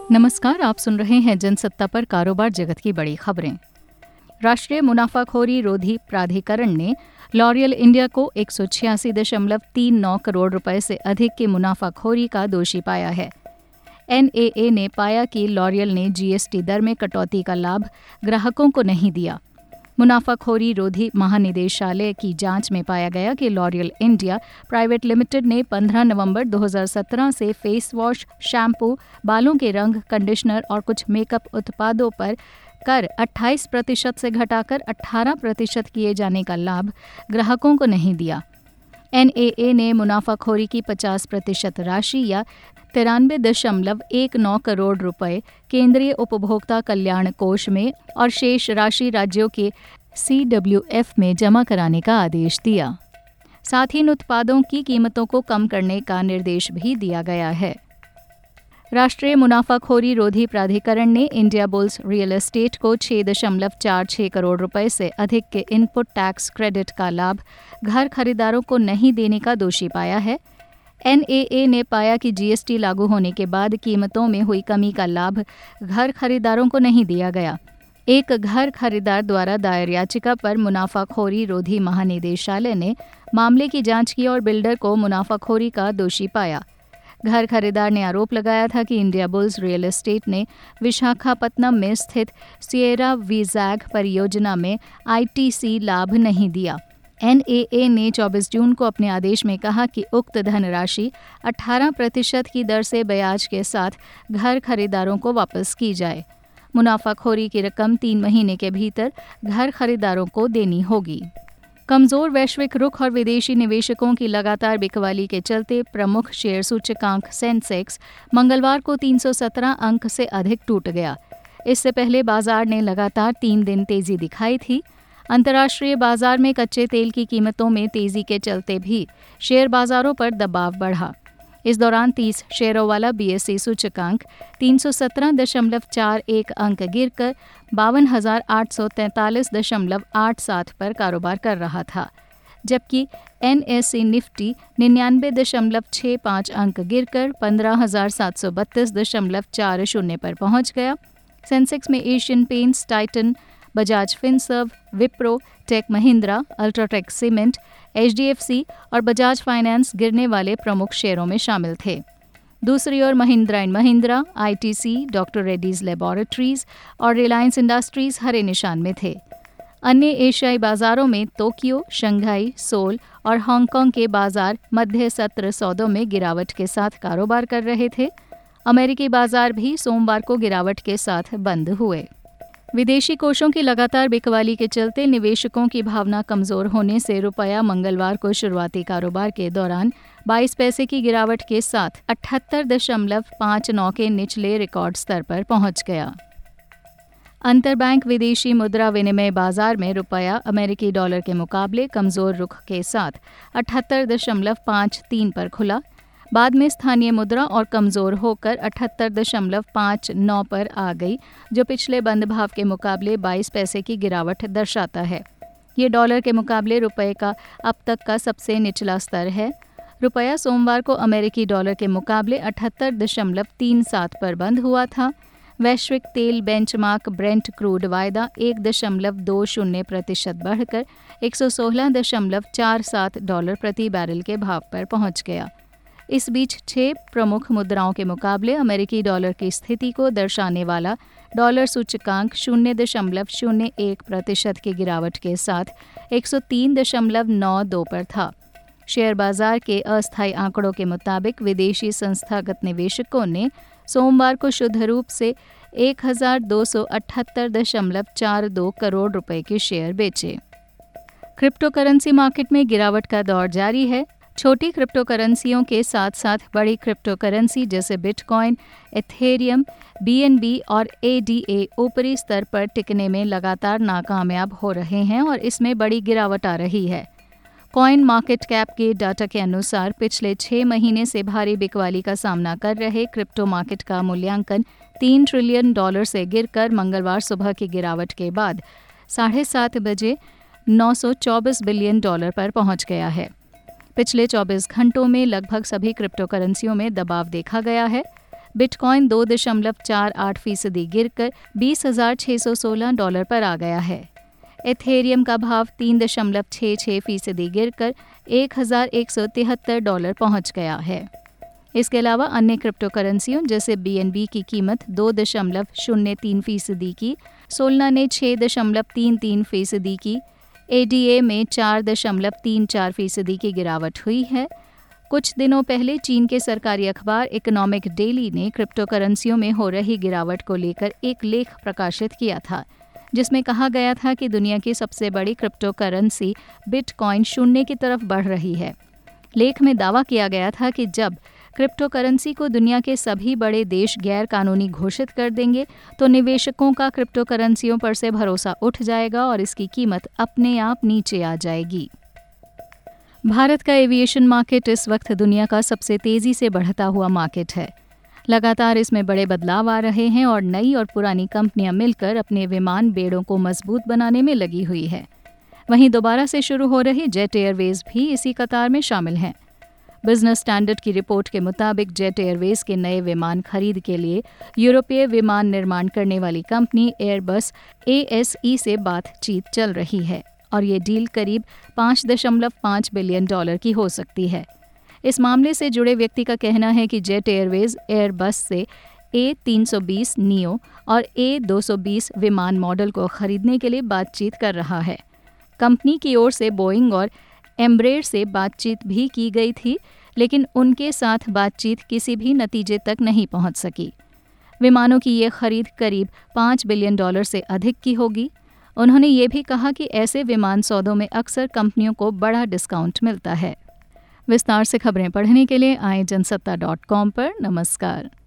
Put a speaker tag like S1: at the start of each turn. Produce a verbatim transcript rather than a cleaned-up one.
S1: नमस्कार, आप सुन रहे हैं जनसत्ता पर कारोबार जगत की बड़ी खबरें। राष्ट्रीय मुनाफाखोरी रोधी प्राधिकरण ने लॉरियल इंडिया को एक सौ छियासी दशमलव तीन नौ करोड़ रुपए से अधिक की मुनाफाखोरी का दोषी पाया है। एन ए ए ने पाया कि लॉरियल ने जी एस टी दर में कटौती का लाभ ग्राहकों को नहीं दिया। मुनाफाखोरी रोधी महानिदेशालय की जांच में पाया गया कि लॉरियल इंडिया प्राइवेट लिमिटेड ने पंद्रह नवंबर दो हज़ार सत्रह से फेस वॉश, शैम्पू, बालों के रंग, कंडीशनर और कुछ मेकअप उत्पादों पर कर अट्ठाईस प्रतिशत से घटाकर अठारह प्रतिशत किए जाने का लाभ ग्राहकों को नहीं दिया। एन ए ए ने मुनाफाखोरी की पचास प्रतिशत राशि या तिरानवे दशमलव एक नौ करोड़ रुपए केंद्रीय उपभोक्ता कल्याण कोष में और शेष राशि राज्यों के सी डब्ल्यू एफ में जमा कराने का आदेश दिया। साथ ही इन उत्पादों की कीमतों को कम करने का निर्देश भी दिया गया है। राष्ट्रीय मुनाफाखोरी रोधी प्राधिकरण ने इंडिया बुल्स रियल एस्टेट को छह दशमलव चार छह करोड़ रुपए से अधिक के इनपुट टैक्स क्रेडिट का लाभ घर खरीदारों को नहीं देने का दोषी पाया है। एन ए ए ने पाया कि जी एस टी लागू होने के बाद कीमतों में हुई कमी का लाभ घर खरीदारों को नहीं दिया गया। एक घर खरीदार द्वारा दायर याचिका पर मुनाफाखोरी रोधी महानिदेशालय ने मामले की जांच की और बिल्डर को मुनाफाखोरी का दोषी पाया। घर खरीदार ने आरोप लगाया था कि इंडिया बुल्स रियल एस्टेट ने विशाखापत्तनम में स्थित सिएरा वीजैग परियोजना में आई टी सी लाभ नहीं दिया। एन ए ए ने चौबीस जून को अपने आदेश में कहा कि उक्त धनराशि अठारह प्रतिशत की दर से ब्याज के साथ घर खरीदारों को वापस की जाए। मुनाफाखोरी की रकम तीन महीने के भीतर घर खरीदारों को देनी होगी। कमजोर वैश्विक रुख और विदेशी निवेशकों की लगातार बिकवाली के चलते प्रमुख शेयर सूचकांक सेंसेक्स मंगलवार को तीन सौ सत्रह अंक से अधिक टूट गया। इससे पहले बाजार ने लगातार तीन दिन तेजी दिखाई थी। अंतर्राष्ट्रीय बाजार में कच्चे तेल की कीमतों में तेजी के चलते भी शेयर बाजारों पर दबाव बढ़ा। इस दौरान तीस शेयरों वाला बी एस ई सूचकांक तीन सौ सत्रह दशमलव चार एक अंक गिरकर बावन हजार आठ सौ तैंतालीस दशमलव आठ सात पर कारोबार कर रहा था, जबकि एन एस ई निफ्टी निन्यानवे दशमलव छः पाँच अंक गिरकर पंद्रह हजार सात सौ बत्तीस दशमलव चार शून्य पर पहुंच गया। सेंसेक्स में एशियन पेंट्स, टाइटन, बजाज फिनसर्व, विप्रो, टेक महिंद्रा, अल्ट्राटेक सीमेंट, एच डी एफ सी और बजाज फाइनेंस गिरने वाले प्रमुख शेयरों में शामिल थे। दूसरी ओर महिंद्रा एंड महिंद्रा, आई टी सी, डॉक्टर रेड्डीज लेबोरेटरीज और रिलायंस इंडस्ट्रीज हरे निशान में थे। अन्य एशियाई बाजारों में टोक्यो, शंघाई, सोल और हांगकांग के बाजार मध्य सत्र सौदों में गिरावट के साथ कारोबार कर रहे थे। अमेरिकी बाजार भी सोमवार को गिरावट के साथ बंद हुए। विदेशी कोषों की लगातार बिकवाली के चलते निवेशकों की भावना कमजोर होने से रुपया मंगलवार को शुरुआती कारोबार के दौरान बाईस पैसे की गिरावट के साथ अठहत्तर दशमलव पाँच नौ के निचले रिकॉर्ड स्तर पर पहुंच गया। अंतरबैंक विदेशी मुद्रा विनिमय बाजार में रुपया अमेरिकी डॉलर के मुकाबले कमजोर रुख के साथ अठहत्तर दशमलव पाँच तीन पर खुला। बाद में स्थानीय मुद्रा और कमजोर होकर अठहत्तर दशमलव पाँच नौ पर आ गई, जो पिछले बंद भाव के मुकाबले बाईस पैसे की गिरावट दर्शाता है। ये डॉलर के मुकाबले रुपये का अब तक का सबसे निचला स्तर है। रुपया सोमवार को अमेरिकी डॉलर के मुकाबले अठहत्तर दशमलव तीन सात पर बंद हुआ था। वैश्विक तेल बेंचमार्क ब्रेंट क्रूड वायदा एक दशमलव दो शून्य प्रतिशत बढ़कर एक सौ सोलह दशमलव चार सात डॉलर प्रति बैरल के भाव पर पहुंच गया। इस बीच छह प्रमुख मुद्राओं के मुकाबले अमेरिकी डॉलर की स्थिति को दर्शाने वाला डॉलर सूचकांक शून्य दशमलव शून्य एक प्रतिशत की गिरावट के साथ एक सौ तीन दशमलव नौ दो पर था। शेयर बाजार के अस्थायी आंकड़ों के मुताबिक विदेशी संस्थागत निवेशकों ने सोमवार को शुद्ध रूप से एक हजार दो सौ अठहत्तर दशमलव चार दो करोड़ रुपए के शेयर बेचे। क्रिप्टो करेंसी मार्केट में गिरावट का दौर जारी है। छोटी क्रिप्टो करेंसियों के साथ साथ बड़ी क्रिप्टो करेंसी जैसे bitcoin, ethereum, B N B और ए डी ए ऊपरी स्तर पर टिकने में लगातार नाकामयाब हो रहे हैं और इसमें बड़ी गिरावट आ रही है। कॉइन मार्केट कैप के डाटा के अनुसार पिछले छह महीने से भारी बिकवाली का सामना कर रहे क्रिप्टो मार्केट का मूल्यांकन तीन ट्रिलियन डॉलर से गिरकर मंगलवार सुबह की गिरावट के बाद साढ़े सात बजे नौ सौ चौबीस बिलियन डॉलर पर पहुंच गया है। पिछले चौबीस घंटों में लगभग सभी क्रिप्टो करेंसियों में दबाव देखा गया है। बिटकॉइन दो दशमलव चार आठ फीसदी गिरकर बीस हजार छः सौ सोलह डॉलर पर आ गया है। एथेरियम का भाव तीन दशमलव छः छः फीसदी गिरकर एक हजार एक सौ तिहत्तर डॉलर पहुंच गया है। इसके अलावा अन्य क्रिप्टो करेंसियों जैसे बी एन बी की कीमत दो दशमलव शून्य तीन फीसदी की, सोलना ने छः दशमलव तीन तीन फीसदी की, ए डी ए में चार दशमलव तीन चार फीसदी की गिरावट हुई है। कुछ दिनों पहले चीन के सरकारी अखबार इकोनॉमिक डेली ने क्रिप्टो करेंसियों में हो रही गिरावट को लेकर एक लेख प्रकाशित किया था, जिसमें कहा गया था कि दुनिया की सबसे बड़ी क्रिप्टो करेंसी बिटकॉइन शून्य की तरफ बढ़ रही है। लेख में दावा किया गया था कि जब क्रिप्टो करेंसी को दुनिया के सभी बड़े देश गैर कानूनी घोषित कर देंगे तो निवेशकों का क्रिप्टो करेंसियों पर से भरोसा उठ जाएगा और इसकी कीमत अपने आप नीचे आ जाएगी। भारत का एविएशन मार्केट इस वक्त दुनिया का सबसे तेजी से बढ़ता हुआ मार्केट है। लगातार इसमें बड़े बदलाव आ रहे हैं और नई और पुरानी कंपनियां मिलकर अपने विमान बेड़ों को मजबूत बनाने में लगी हुई है। वहीं दोबारा से शुरू हो रही जेट एयरवेज भी इसी कतार में शामिल हैं। बिजनेस स्टैंडर्ड की रिपोर्ट के मुताबिक जेट एयरवेज के नए विमान खरीद के लिए यूरोपीय विमान निर्माण करने वाली company Airbus A S E से बातचीत चल रही है और ये डील करीब पाँच दशमलव पाँच बिलियन डॉलर की हो सकती है। इस मामले से जुड़े व्यक्ति का कहना है कि जेट एयरवेज एयरबस से ए तीन सौ बीस नियो और ए दो सौ बीस विमान मॉडल को खरीदने के लिए बातचीत कर रहा है। कंपनी की ओर से बोइंग और एम्ब्रेयर से बातचीत भी की गई थी, लेकिन उनके साथ बातचीत किसी भी नतीजे तक नहीं पहुंच सकी। विमानों की ये खरीद करीब पाँच बिलियन डॉलर से अधिक की होगी। उन्होंने ये भी कहा कि ऐसे विमान सौदों में अक्सर कंपनियों को बड़ा डिस्काउंट मिलता है। विस्तार से खबरें पढ़ने के लिए आए जनसत्ता डॉट कॉम पर। नमस्कार।